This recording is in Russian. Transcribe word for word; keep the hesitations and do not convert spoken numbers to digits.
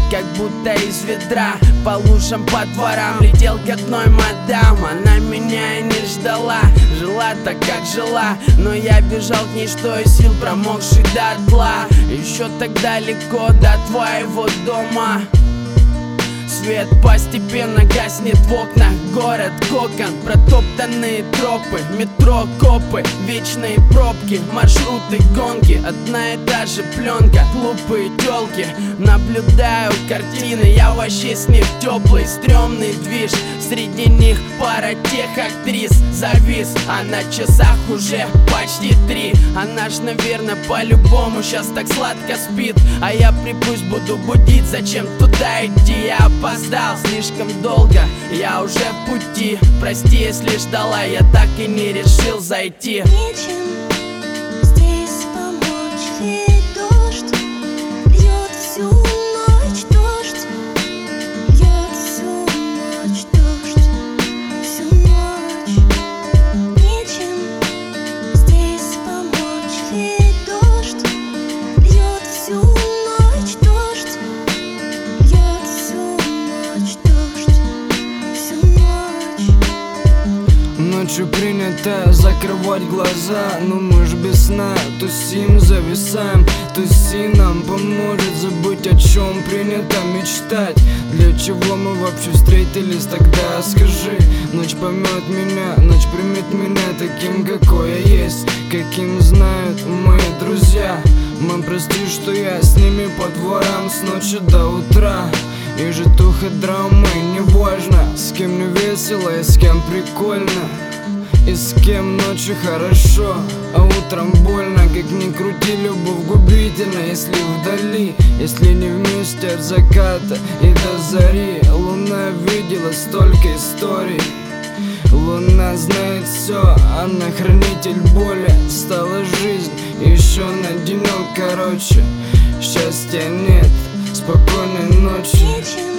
как будто из ведра. По лужам, по дворам летел к одной мадам. Она меня и не ждала, жила так, как жила. Но я бежал к ней, что из сил, промокший дотла. Еще так далеко до твоего дома. Свет постепенно гаснет в окнах. Город кокон, протоптанные тропы, метро, копы, вечные пробки, маршруты, гонки, одна и та же пленка, глупые тёлки. Наблюдаю картины, я вообще с них теплый, стрёмный движ. Среди них пара тех актрис. Завис, а на часах уже почти три. Она ж, наверное, по-любому сейчас так сладко спит. А я припусть буду будить, зачем туда идти? Я опоздал слишком долго, я уже в пути. Прости, если ждала, я так и не решил зайти. Нечем здесь помочь, ведь дождь льет всю ночь, дождь льет всю ночь, дождь всю ночь. Нечем здесь помочь, ведь дождь льет всю ночь, дождь льет всю ночь, дождь всю ночь. Ночью принято закрывать глаза, но мы ж без сна тусим, зависаем. Туси нам поможет забыть, о чем принято мечтать. Для чего мы вообще встретились тогда, скажи? Ночь поймет меня, ночь примет меня таким, какой я есть, каким знают мои друзья. Мам, прости, что я с ними по дворам с ночи до утра. И житуха драмы, неважно, с кем мне весело и с кем прикольно, и с кем ночью хорошо, а утром больно. Как ни крути, любовь губительна, если вдали, если не вместе от заката и до зари. Луна видела столько историй, луна знает все, она хранитель боли. Стала жизнь еще на денек короче. Счастья нет, спокойной ночи.